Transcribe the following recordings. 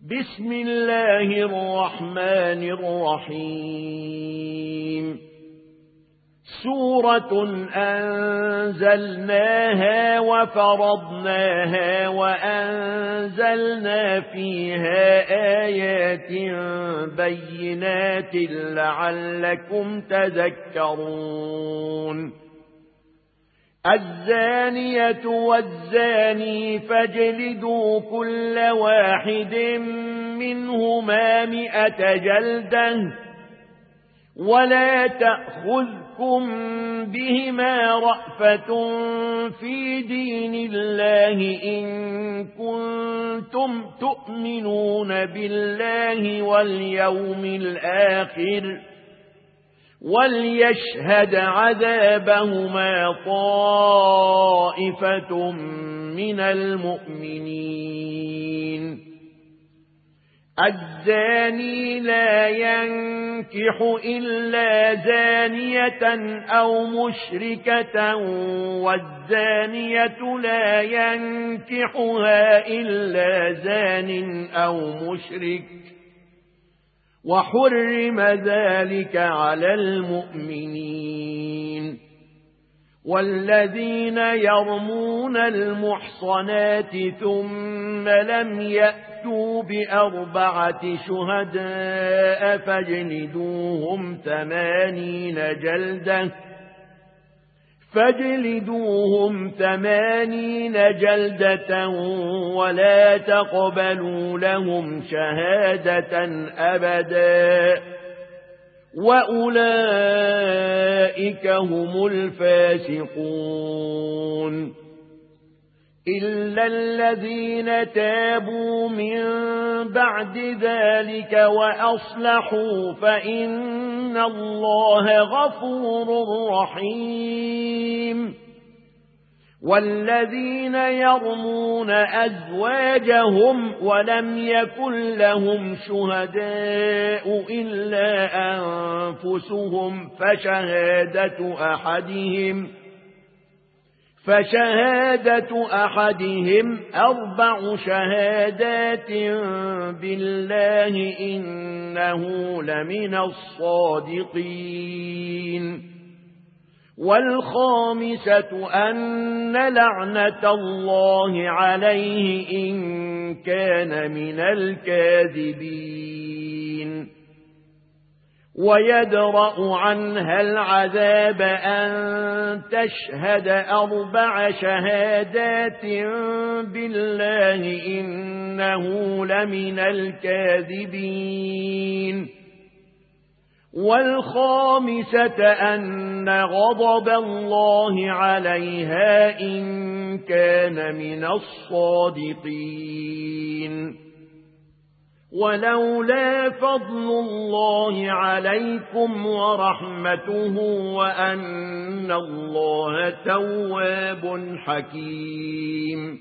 بسم الله الرحمن الرحيم سورة أنزلناها وفرضناها وأنزلنا فيها آيات بينات لعلكم تذكرون الزانية والزاني فاجلدوا كل واحد منهما 100 جلدة ولا تأخذكم بهما رأفة في دين الله إن كنتم تؤمنون بالله واليوم الآخر وليشهد عذابهما طائفة من المؤمنين الزاني لا ينكح إلا زانية أو مشركة والزانية لا ينكحها إلا زان أو مشرك وحرم ذلك على المؤمنين والذين يرمون المحصنات ثم لم يأتوا ب4 شهداء فاجلدوهم 80 جلدة ولا تقبلوا لهم شهادة أبدا وأولئك هم الفاسقون إلا الذين تابوا من بعد ذلك وأصلحوا فإن الله غفور رحيم والذين يرمون أزواجهم ولم يكن لهم شهداء إلا أنفسهم فشهادة أحدهم 4 شهادات بالله إنه لمن الصادقين والخامسة أن لعنة الله عليه إن كان من الكاذبين ويدرأ عنها العذاب أن تشهد 4 شهادات بالله إنه لمن الكاذبين والخامسة أن غضب الله عليها إن كان من الصادقين ولولا فضل الله عليكم ورحمته وأن الله تواب حكيم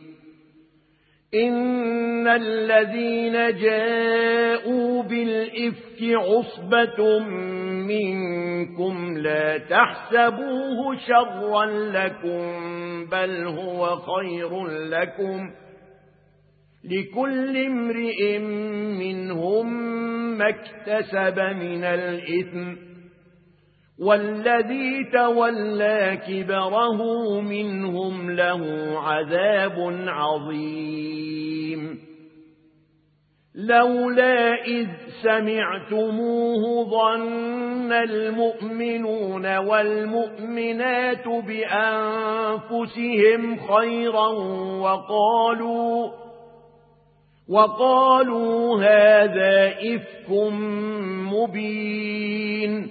إن الذين جاءوا بالإفك عصبة منكم لا تحسبوه شرا لكم بل هو خير لكم لكل امرئ منهم ما اكتسب من الإثم والذي تولى كبره منهم له عذاب عظيم لولا إذ سمعتموه ظن المؤمنون والمؤمنات بأنفسهم خيرا وقالوا هذا إفك مبين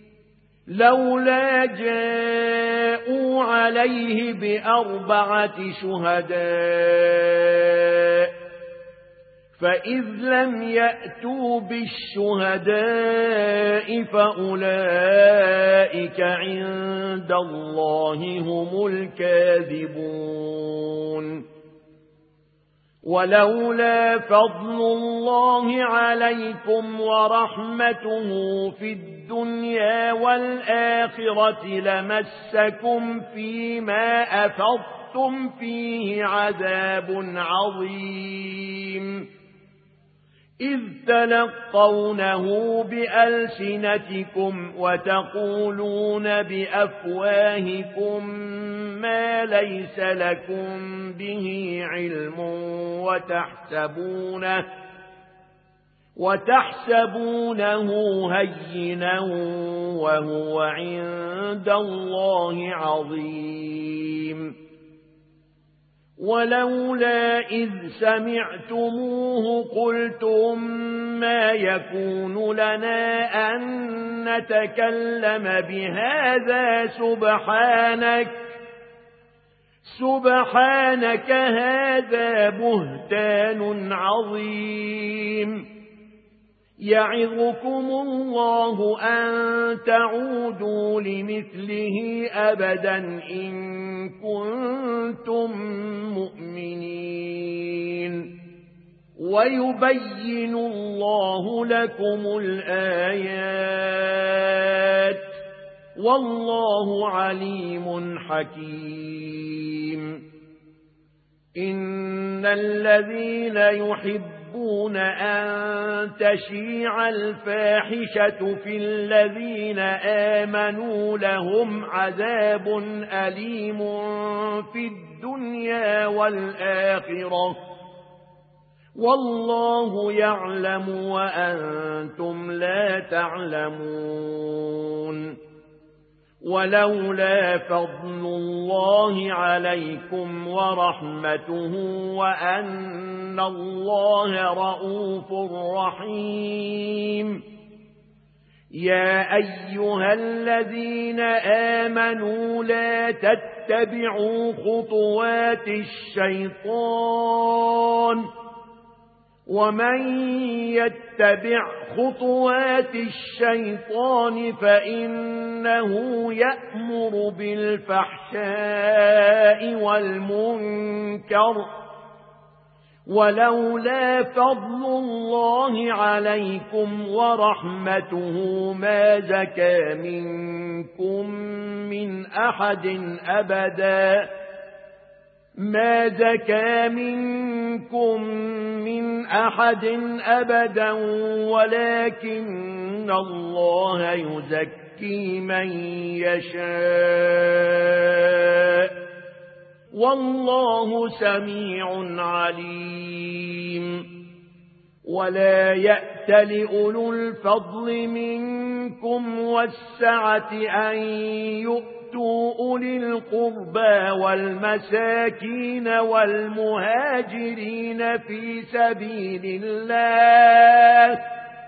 لولا جاءوا عليه ب4 شهداء فإذ لم يأتوا بالشهداء فأولئك عند الله هم الكاذبون ولولا فضل الله عليكم ورحمته في الدنيا والآخرة لمسكم فيما أفضتم فيه عذاب عظيم إذ تلقونه بألسنتكم وتقولون بأفواهكم ما ليس لكم به علم وتحسبونه هينا وهو عند الله عظيم. ولولا إذ سمعتموه قلتم ما يكون لنا أن نتكلم بهذا سبحانك هذا بهتان عظيم. يعظكم الله أن تعودوا لمثله أبدا إن كنتم مؤمنين. ويبين الله لكم الآيات والله عليم حكيم. إن الذين يحبون أن تشيع الفاحشة في الذين آمنوا لهم عذاب أليم في الدنيا والآخرة والله يعلم وأنتم لا تعلمون. ولولا فضل الله عليكم ورحمته وأن الله رؤوف رحيم. يا أيها الذين آمنوا لا تتبعوا خطوات الشيطان ومن يتبع خطوات الشيطان فإنه يأمر بالفحشاء والمنكر. ولولا فضل الله عليكم ورحمته ما زكى منكم من أحد أبدا ولكن الله يزكي من يشاء والله سميع عليم. ولا يأتل أولو الفضل منكم والسعة أن يؤتوا أولي القربى والمساكين والمهاجرين في سبيل الله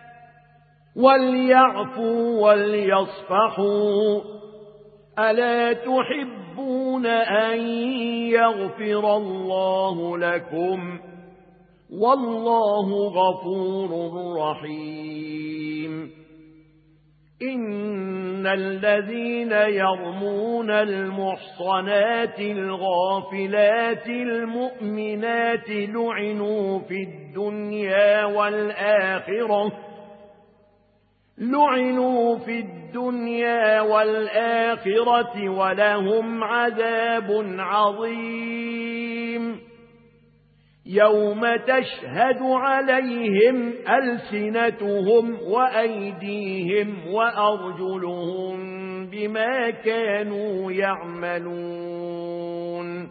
وليعفوا وليصفحوا ألا تحبون أن يغفر الله لكم والله غفور رحيم. إن الذين يرمون المحصنات الغافلات المؤمنات لعنوا في الدنيا والآخرة ولهم عذاب عظيم. يوم تشهد عليهم ألسنتهم وأيديهم وأرجلهم بما كانوا يعملون.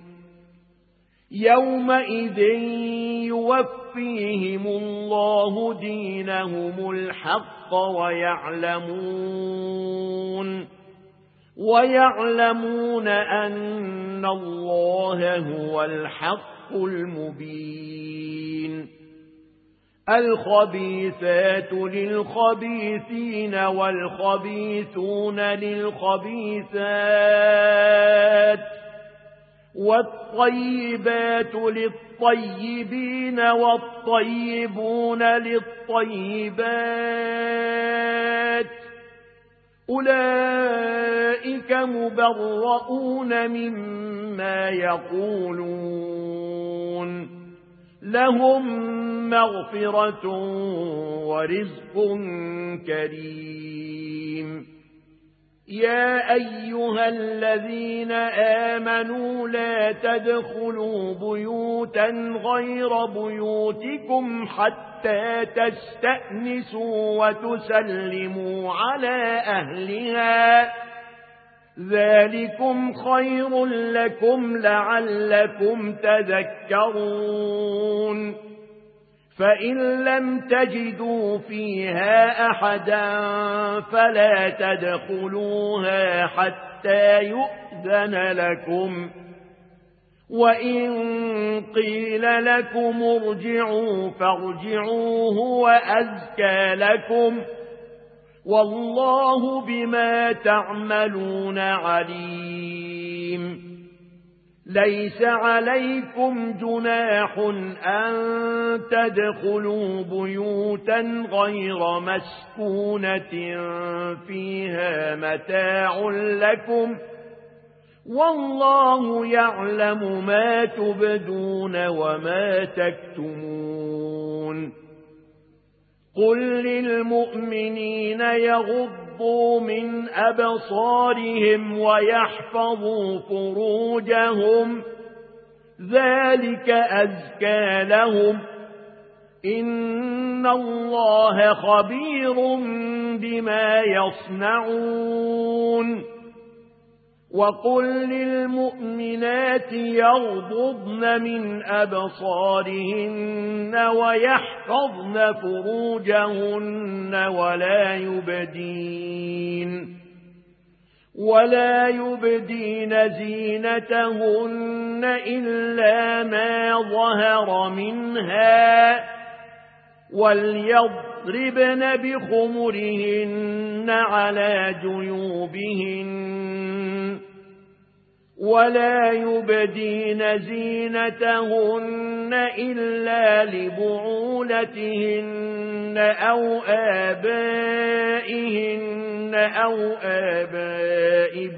يومئذ يوفيهم الله دينهم الحق ويعلمون أن الله هو الحق المبين. الخبيثات للخبيثين والخبيثون للخبيثات والطيبات للطيبين والطيبون للطيبات أولئك مبرؤون مما يقولون لهم مغفرة ورزق كريم. يا أيها الذين آمنوا لا تدخلوا بيوتا غير بيوتكم حتى تستأنسوا وتسلموا على أهلها ذلكم خير لكم لعلكم تذكرون فإن لم تجدوا فيها أحدا فلا تدخلوها حتى يؤذن لكم وإن قيل لكم ارجعوا فارجعوا هو أزكى لكم والله بما تعملون عليم ليس عليكم جناح أن تدخلوا بيوتا غير مسكونة فيها متاع لكم والله يعلم ما تبدون وما تكتمون قل للمؤمنين يغضوا من أبصارهم ويحفظوا فروجهم ذلك أزكى لهم إن الله خبير بما يصنعون وقل للمؤمنات يغضضن من أبصارهن ويحفظن فروجهن ولا يبدين زينتهن إلا ما ظهر منها وليضربن بخمرهن على جيوبهن ولا يبدين زينتهن إلا لبعولتهن أو آبائهن أو آباء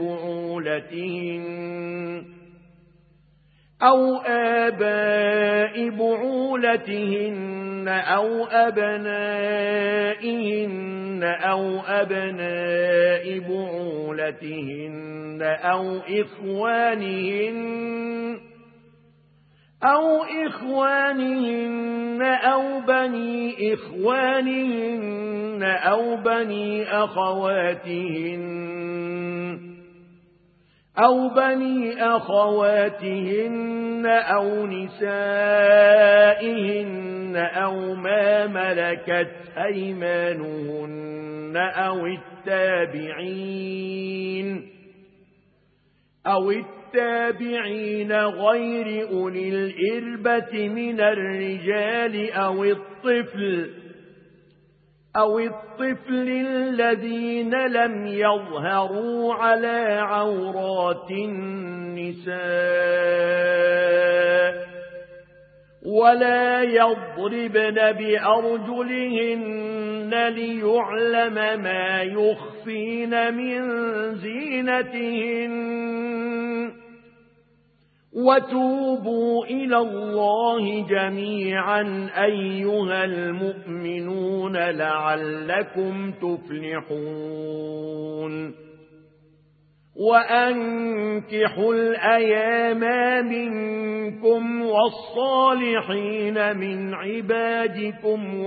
بعولتهن أو أبنائهن أو أبناء بعولتهن أو إخوانهن أو بني إخوانهن أو بني أخواتهن أو نسائهن أو ما ملكت أيمانهن أو التابعين غير أولي الإربة من الرجال أو الطفل الذين لم يظهروا على عورات النساء ولا يضربن بأرجلهن ليعلم ما يخفين من زينتهن وتوبوا إلى الله جميعا أيها المؤمنون لعلكم تفلحون وأنكحوا الأيام منكم والصالحين من عبادكم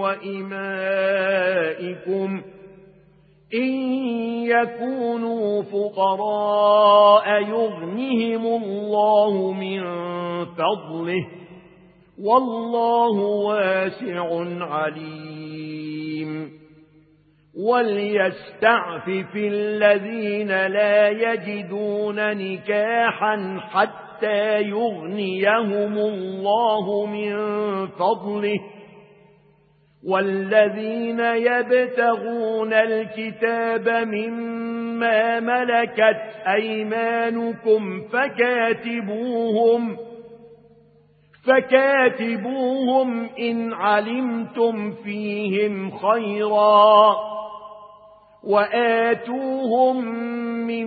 وإمائكم إن يكونوا فقراء يغنهم الله من فضله والله واسع عليم وليستعفف الذين لا يجدون نكاحا حتى يغنيهم الله من فضله والذين يبتغون الكتاب مما ملكت أيمانكم فكاتبوهم إن علمتم فيهم خيرا وآتوهم من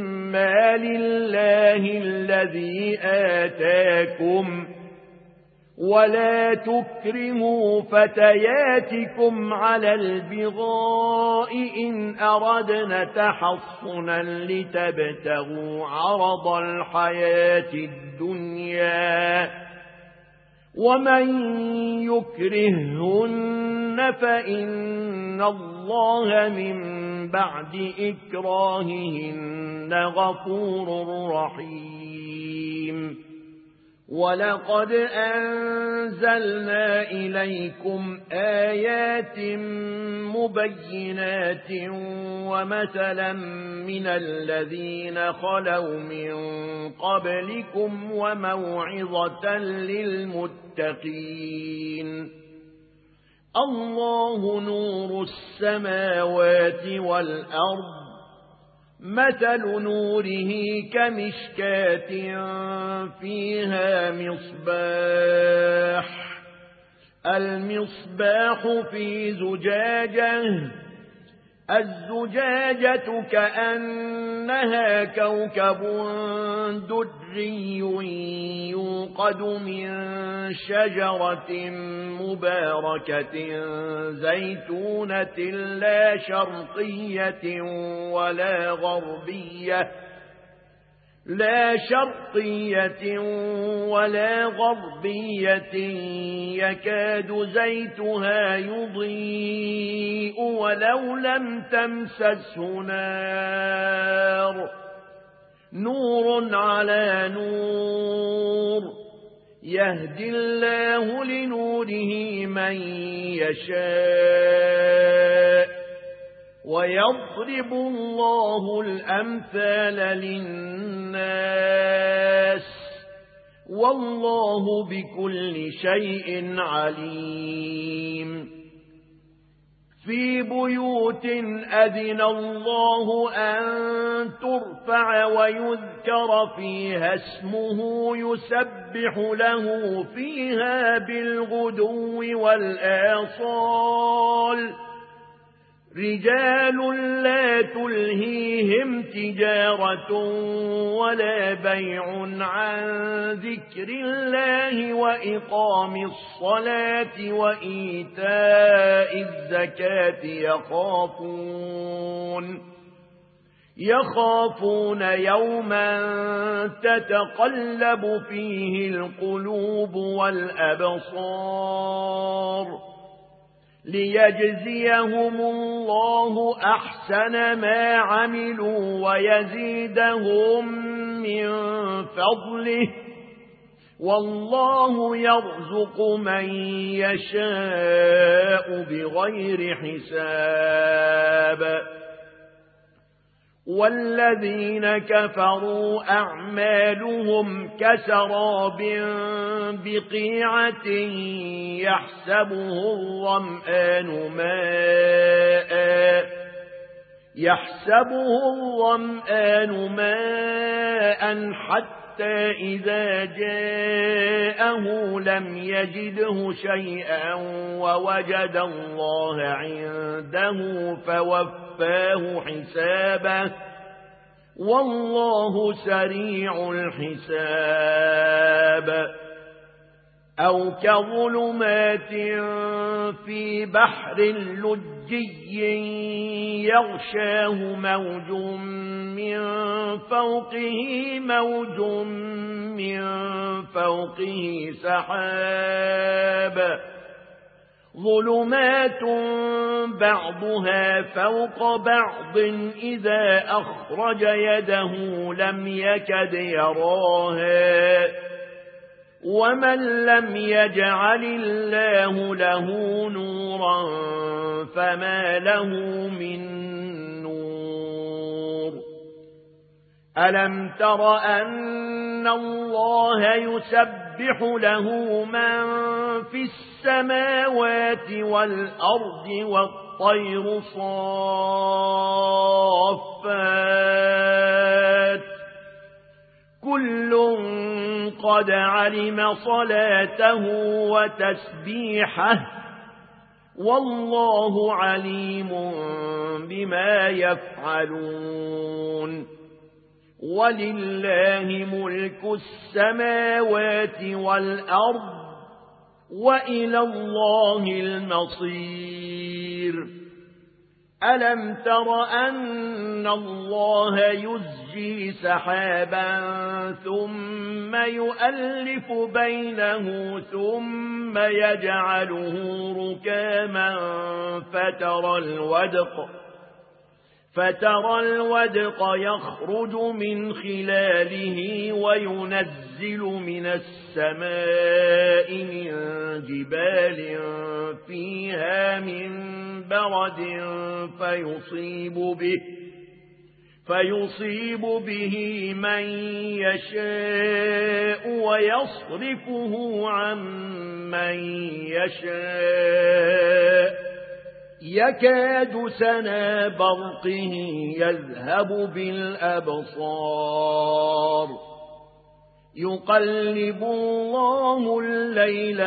مال الله الذي آتاكم ولا تكرهوا فتياتكم على البغاء إن أردنا تحصنا لتبتغوا عرض الحياة الدنيا ومن يكرههن فإن الله من بعد إكراههن غفور رحيم ولقد أنزلنا إليكم آيات مبينات ومثلا من الذين خلوا من قبلكم وموعظة للمتقين الله نور السماوات والأرض مثل نوره كمشكاة فيها مصباح المصباح في زجاجة الزجاجة كأنها كوكب دري يوقد من شجرة مباركة زيتونة لا شرقية ولا غربية يكاد زيتها يضيء ولو لم تمسسه نار نور على نور يهدي الله لنوره من يشاء ويضرب الله الأمثال للناس والله بكل شيء عليم في بيوت أذن الله أن ترفع ويذكر فيها اسمه يسبح له فيها بالغدو والآصال رجال لا تلهيهم تجارة ولا بيع عن ذكر الله وإقام الصلاة وإيتاء الزكاة يخافون يوما تتقلب فيه القلوب والأبصار ليجزيهم الله أحسن ما عملوا ويزيدهم من فضله والله يرزق من يشاء بغير حساب والذين كفروا أعمالهم كسراب بقيعة يحسبه الظمآن ماء حتى إذا جاءه لم يجده شيئا ووجد الله عنده فوفاه حسابه والله سريع الحساب أو كظلمات في بحر لجي يغشاه موج من فوقه سحاب ظلمات بعضها فوق بعض إذا أخرج يده لم يكد يراها ومن لم يجعل الله له نورا فما له من نور ألم تر أن الله يسبح له من في السماوات والأرض والطير صافات كل قد علم صلاته وتسبيحه والله عليم بما يفعلون ولله ملك السماوات والأرض وإلى الله المصير. ألم تر أن الله يزجي سحابا ثم يؤلف بينه ثم يجعله ركاما فترى الودق يخرج من خلاله وينزل من السماء من جبال فيها من برد فيصيب به من يشاء ويصرفه عن من يشاء يكاد سنا برقه يذهب بالأبصار يقلب الله الليل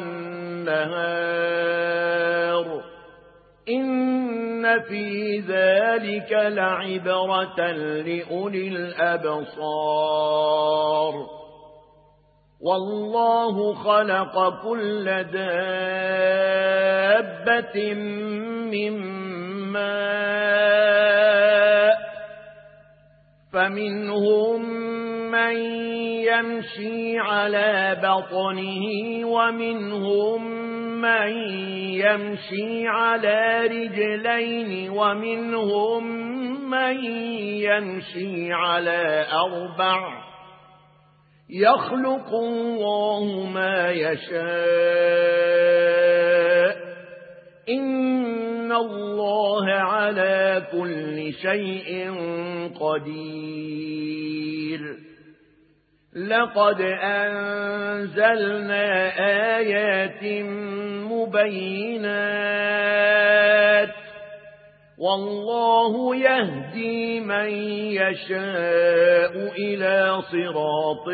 والنهار إن في ذلك لعبرة لأولي الأبصار والله خلق كل دابة من ماء فمنهم من يمشي على بطنه ومنهم من يمشي على رجلين ومنهم من يمشي على 4 يخلق الله ما يشاء إن الله على كل شيء قدير. لقد أنزلنا آيات مبينات والله يهدي من يشاء إلى صراط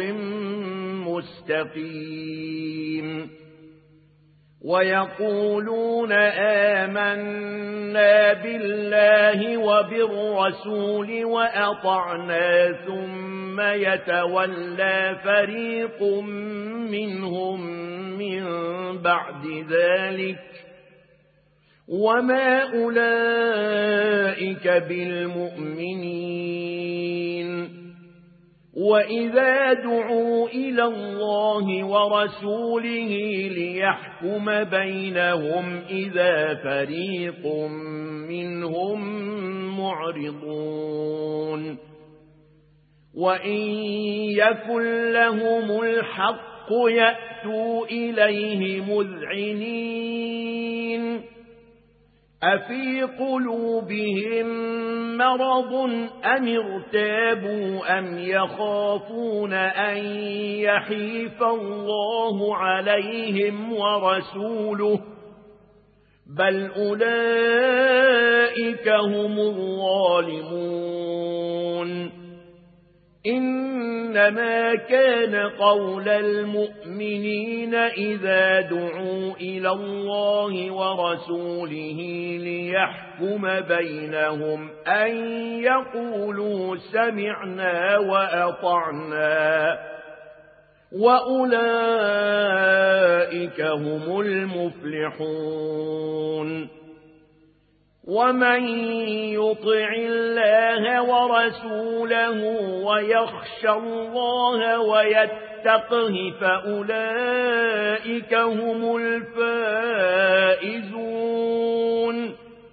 مستقيم. ويقولون آمنا بالله وبالرسول وأطعنا ثم يتولى فريق منهم من بعد ذلك وما أولئك بالمؤمنين. وإذا دعوا إلى الله ورسوله ليحكم بينهم إذا فريق منهم معرضون. وإن يكن لهم الحق يأتوا إليه مذعنين. أفي قلوبهم مرض أم ارتابوا أم يخافون أن يحيف الله عليهم ورسوله بل أولئك هم الظالمون. إنما كان قول المؤمنين إذا دعوا إلى الله ورسوله ليحكم بينهم أن يقولوا سمعنا وأطعنا وأولئك هم المفلحون. ومن يطع الله ورسوله ويخشى الله ويتقه فأولئك هم الفائزون.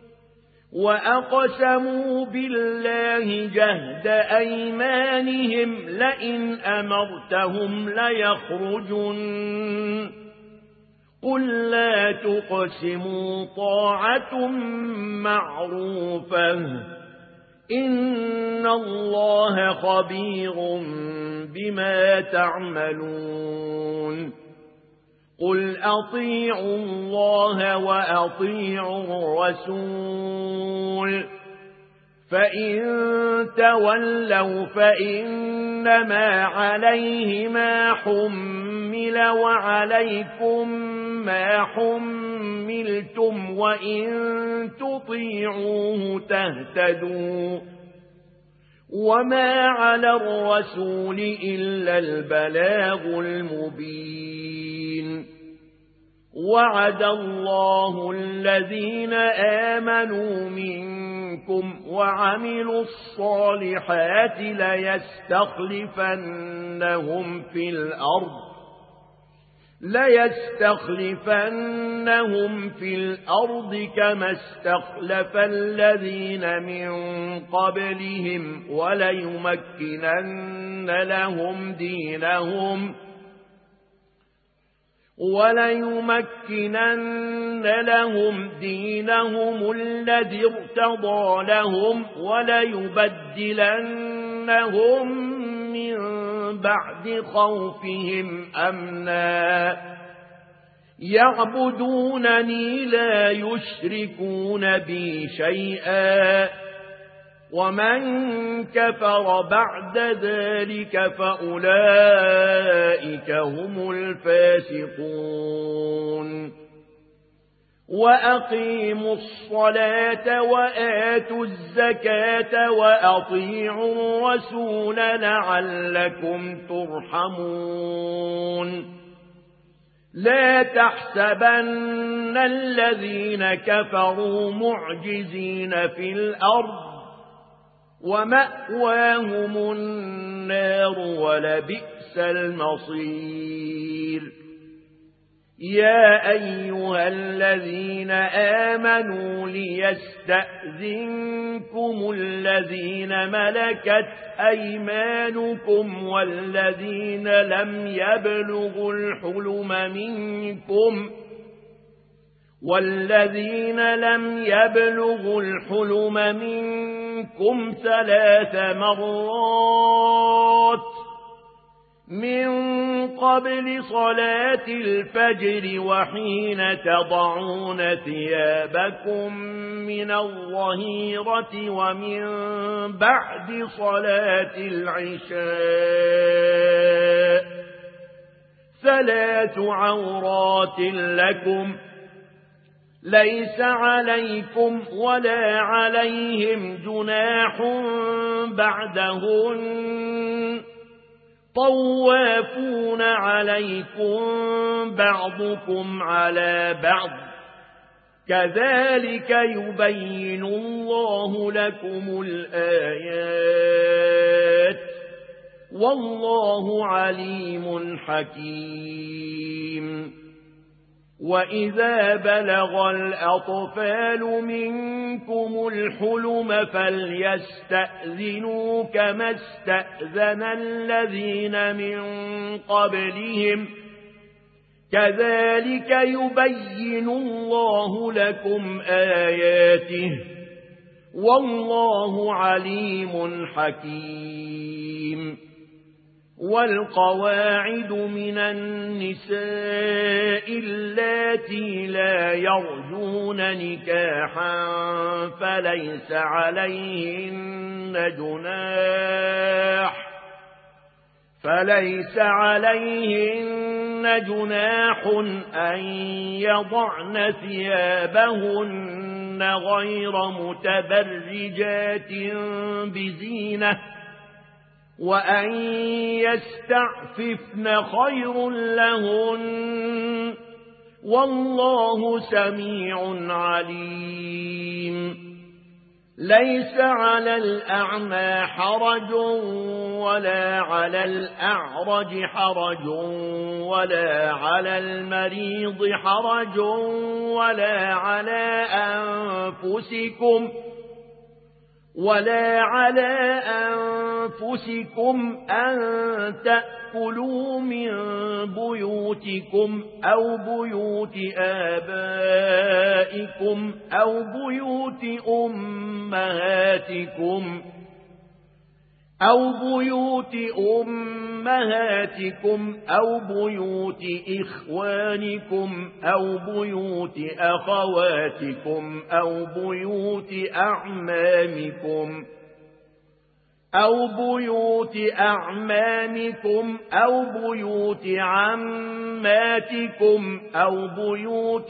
وأقسموا بالله جهد أيمانهم لئن أمرتهم ليخرجن قل لا تقسموا طاعة معروفة إن الله خبير بما تعملون. قل أطيعوا الله وأطيعوا الرسول فإن تولوا فإنما عليه ما حمل وعليكم ما حملتم وإن تطيعوه تهتدوا وما على الرسول إلا البلاغ المبين. وعد الله الذين آمنوا منكم وعملوا الصالحات ليستخلفنهم في الأرض كما استخلف الذين من قبلهم وليمكنن لهم دينهم الذي ارتضى لهم وليبدلنهم من بعد خوفهم أمنا يعبدونني لا يشركون بي شيئا ومن كفر بعد ذلك فأولئك هم الفاسقون وأقيموا الصلاة وآتوا الزكاة وأطيعوا الرسول لعلكم ترحمون لا تحسبن الذين كفروا معجزين في الأرض ومأواهم النار ولبئس المصير يا أيها الذين آمنوا ليستأذنكم الذين ملكت أيمانكم والذين لم يبلغوا الحلم منكم 3 مرات من قبل صلاة الفجر وحين تضعون ثيابكم من الظهيرة ومن بعد صلاة العشاء 3 عورات لكم ليس عليكم ولا عليهم جناح بعدهن طوافون عليكم بعضكم على بعض كذلك يبين الله لكم الآيات والله عليم حكيم وإذا بلغ الأطفال منكم الحلم فليستأذنوا كما استأذن الذين من قبلهم كذلك يبين الله لكم آياته والله عليم حكيم والقواعد من النساء اللاتي لا يرجون نكاحا فليس عليهن جناح أن يضعن ثيابهن غير متبرجات بزينة وأن يستعففن خير لهن والله سميع عليم ليس على الأعمى حرج ولا على الأعرج حرج ولا على المريض حرج ولا على أنفسكم أن تأكلوا من بيوتكم أو بيوت آبائكم أو بيوت أمهاتكم أو بيوت إخوانكم أو بيوت أخواتكم أو بيوت أعمامكم أو بيوت عماتكم أو بيوت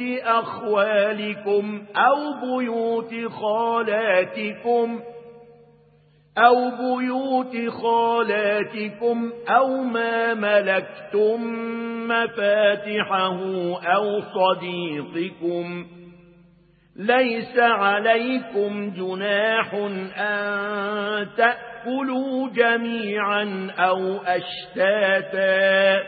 أخوالكم أو بيوت خالاتكم أو بيوت خالاتكم أو ما ملكتم مفاتحه أو صديقكم. ليس عليكم جناح أن تأكلوا جميعا أو أشتاتا،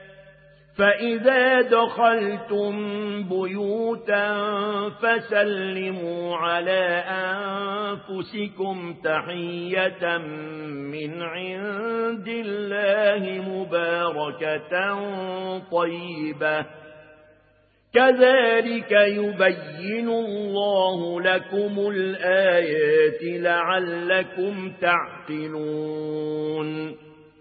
فإذا دخلتم بيوتا فسلموا على أنفسكم تحية من عند الله مباركة طيبة، كذلك يبين الله لكم الآيات لعلكم تعقلون.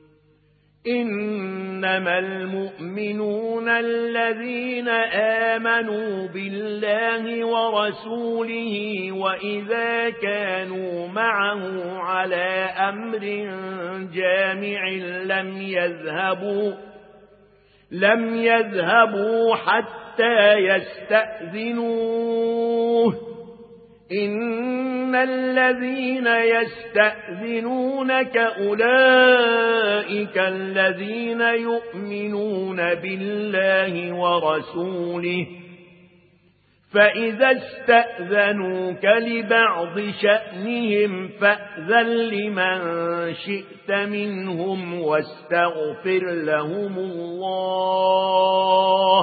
إنما المؤمنون الذين آمنوا بالله ورسوله وإذا كانوا معه على أمر جامع لم يذهبوا حتى يستأذنوه. إن الذين يستأذنونك أولئك الذين يؤمنون بالله ورسوله، فإذا استأذنوك لبعض شأنهم فأذن لمن شئت منهم واستغفر لهم الله،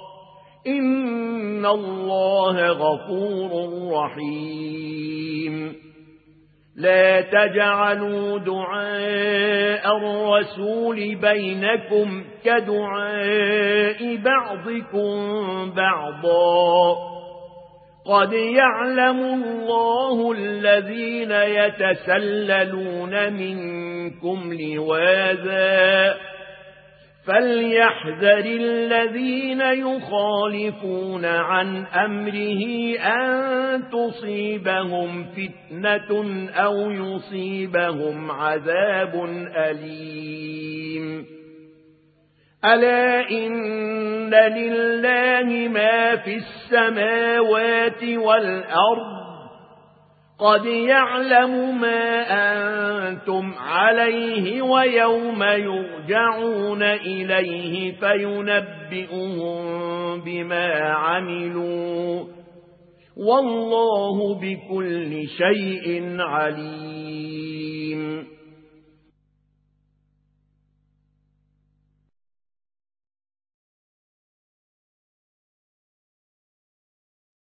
إن الله غفور رحيم. لا تجعلوا دعاء الرسول بينكم كدعاء بعضكم بعضا، قد يعلم الله الذين يتسللون منكم لواذا، فليحذر الذين يخالفون عن أمره أن تصيبهم فتنة أو يصيبهم عذاب أليم. ألا إن لله ما في السماوات والأرض، قد يعلم ما أنتم عليه ويوم يرجعون إليه فينبئهم بما عملوا، والله بكل شيء عليم.